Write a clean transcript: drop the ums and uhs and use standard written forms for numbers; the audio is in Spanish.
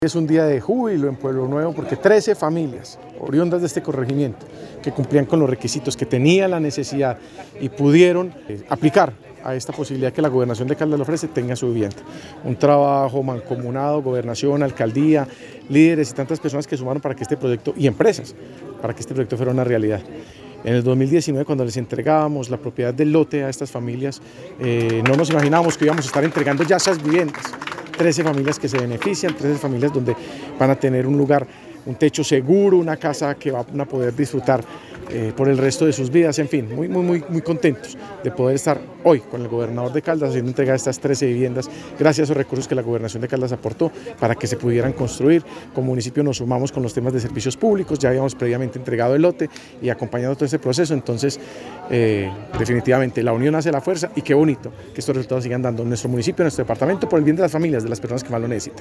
Es un día de júbilo en Pueblo Nuevo porque 13 familias oriundas de este corregimiento que cumplían con los requisitos, que tenían la necesidad y pudieron aplicar a esta posibilidad que la Gobernación de Caldas le ofrece, tenga su vivienda. Un trabajo mancomunado, gobernación, alcaldía, líderes y tantas personas que sumaron para que este proyecto, y empresas, para que este proyecto fuera una realidad. En el 2019, cuando les entregábamos la propiedad del lote a estas familias, no nos imaginábamos que íbamos a estar entregando ya esas viviendas. 13 familias que se benefician, 13 familias donde van a tener un lugar, un techo seguro, una casa que van a poder disfrutar por el resto de sus vidas, en fin, muy contentos de poder estar hoy con el gobernador de Caldas haciendo entrega de estas 13 viviendas, gracias a esos recursos que la Gobernación de Caldas aportó para que se pudieran construir. Como municipio nos sumamos con los temas de servicios públicos, ya habíamos previamente entregado el lote y acompañado todo este proceso, entonces definitivamente la unión hace la fuerza y qué bonito que estos resultados sigan dando en nuestro municipio, en nuestro departamento, por el bien de las familias, de las personas que más lo necesitan.